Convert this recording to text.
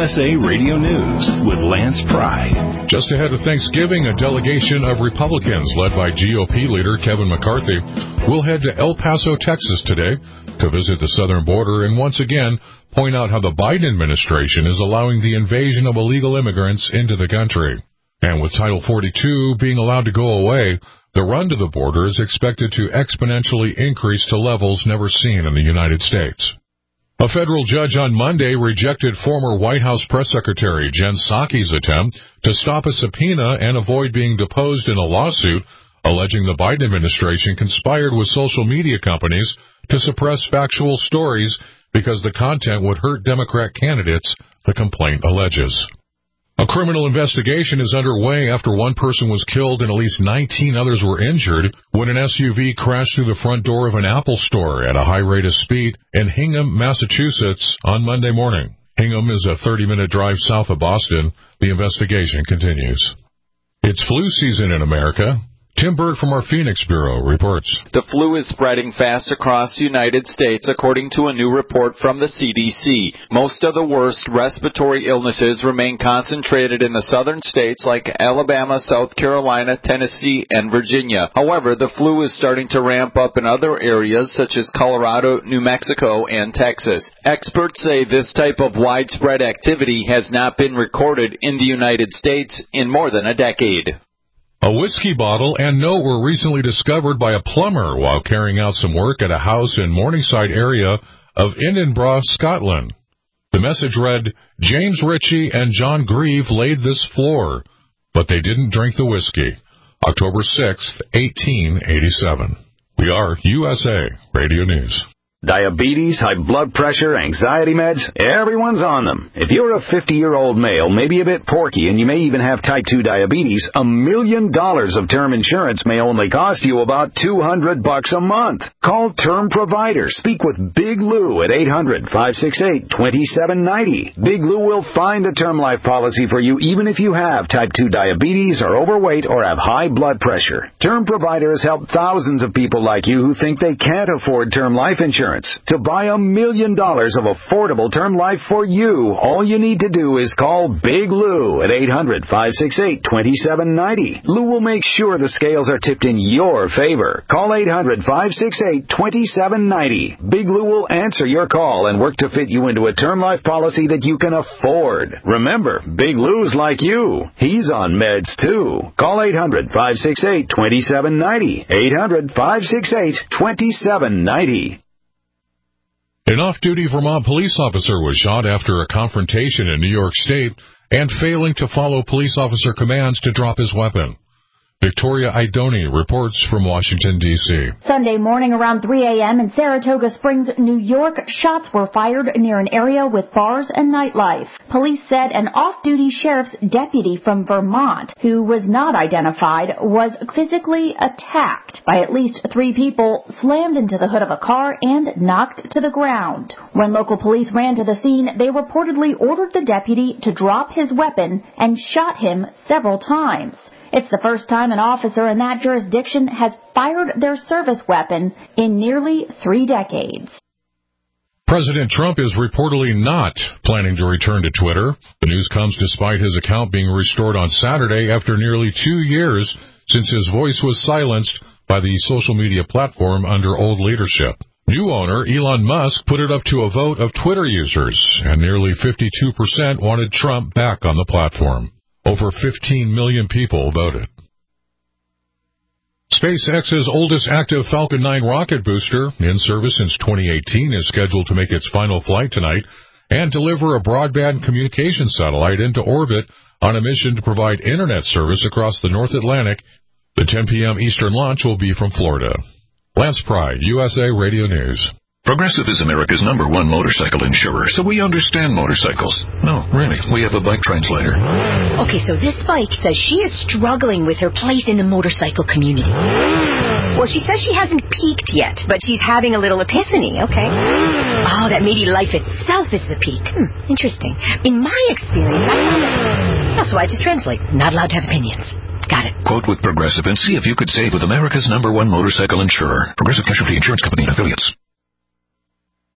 USA Radio News with Lance Pry. Just ahead of Thanksgiving, a delegation of Republicans led by GOP leader Kevin McCarthy will head to El Paso, Texas today to visit the southern border and once again point out how the Biden administration is allowing the invasion of illegal immigrants into the country. And with Title 42 being allowed to go away, the run to the border is expected to exponentially increase to levels never seen in the United States. A federal judge on Monday rejected former White House Press Secretary Jen Psaki's attempt to stop a subpoena and avoid being deposed in a lawsuit alleging the Biden administration conspired with social media companies to suppress factual stories because the content would hurt Democrat candidates, the complaint alleges. A criminal investigation is underway after one person was killed and at least 19 others were injured when an SUV crashed through the front door of an Apple store at a high rate of speed in Hingham, Massachusetts on Monday morning. Hingham is a 30-minute drive south of Boston. The investigation continues. It's flu season in America. Tim Berg from our Phoenix Bureau reports. The flu is spreading fast across the United States, according to a new report from the CDC. Most of the worst respiratory illnesses remain concentrated in the southern states like Alabama, South Carolina, Tennessee, and Virginia. However, the flu is starting to ramp up in other areas such as Colorado, New Mexico, and Texas. Experts say this type of widespread activity has not been recorded in the United States in more than a decade. A whiskey bottle and note were recently discovered by a plumber while carrying out some work at a house in Morningside area of Edinburgh, Scotland. The message read, "James Ritchie and John Grieve laid this floor, but they didn't drink the whiskey." October 6th, 1887. We are USA Radio News. Diabetes, high blood pressure, anxiety meds, everyone's on them. If you're a 50-year-old male, maybe a bit porky, and you may even have type 2 diabetes, $1 million of term insurance may only cost you about $200 a month. Call Term Provider. Speak with Big Lou at 800-568-2790. Big Lou will find a term life policy for you even if you have type 2 diabetes, are overweight, or have high blood pressure. Term Provider has helped thousands of people like you who think they can't afford term life insurance. To buy $1 million of affordable term life for you, all you need to do is call Big Lou at 800-568-2790. Lou will make sure the scales are tipped in your favor. Call 800-568-2790. Big Lou will answer your call and work to fit you into a term life policy that you can afford. Remember, Big Lou's like you. He's on meds too. Call 800-568-2790. 800-568-2790. An off-duty Vermont police officer was shot after a confrontation in New York State and failing to follow police officer commands to drop his weapon. Victoria Idoni reports from Washington, D.C. Sunday morning around 3 a.m. in Saratoga Springs, New York, shots were fired near an area with bars and nightlife. Police said an off-duty sheriff's deputy from Vermont, who was not identified, was physically attacked by at least 3 people, slammed into the hood of a car, and knocked to the ground. When local police ran to the scene, they reportedly ordered the deputy to drop his weapon and shot him several times. It's the first time an officer in that jurisdiction has fired their service weapon in nearly 3 decades. President Trump is reportedly not planning to return to Twitter. The news comes despite his account being restored on Saturday after nearly 2 years since his voice was silenced by the social media platform under old leadership. New owner Elon Musk put it up to a vote of Twitter users, and nearly 52% wanted Trump back on the platform. Over 15 million people voted. SpaceX's oldest active Falcon 9 rocket booster, in service since 2018, is scheduled to make its final flight tonight and deliver a broadband communication satellite into orbit on a mission to provide internet service across the North Atlantic. The 10 p.m. Eastern launch will be from Florida. Lance Pry, USA Radio News. Progressive is America's #1 motorcycle insurer, so we understand motorcycles. No, really, we have a bike translator. Okay, so this bike says she is struggling with her place in the motorcycle community. Well, she says she hasn't peaked yet, but she's having a little epiphany, okay? Oh, that maybe life itself is the peak. Interesting. In my experience, so I just translate. Not allowed to have opinions. Got it. Quote with Progressive and see if you could save with America's #1 motorcycle insurer. Progressive Casualty Insurance Company and Affiliates.